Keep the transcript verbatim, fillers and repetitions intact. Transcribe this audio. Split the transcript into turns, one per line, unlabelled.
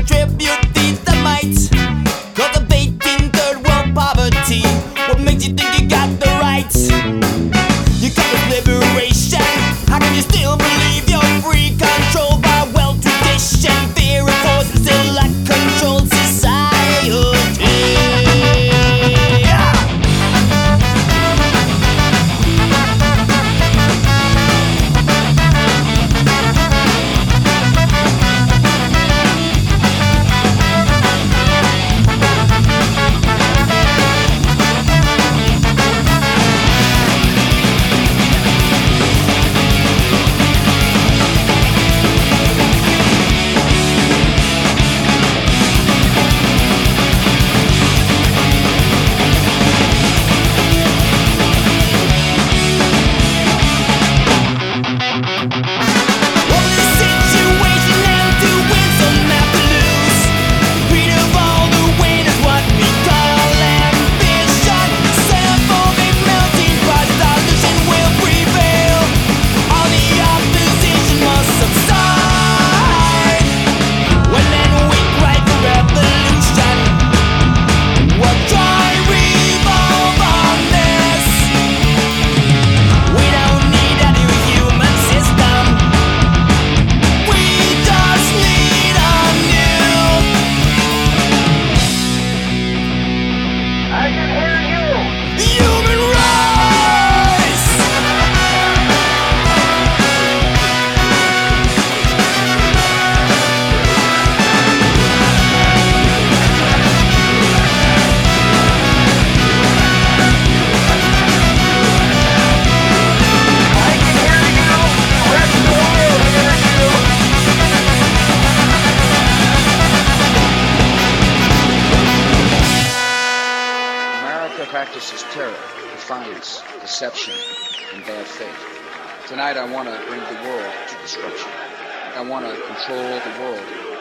contribute these the might. Cultivating third world poverty. What makes you think you got the rights? You got this liberation. How can you still believe you're free? Controlled by wealth, tradition, fear, and force, and still like controlled society. Yeah.
Practices terror, defiance, deception, and bad faith. Tonight I want to bring the world to destruction. I want to control the world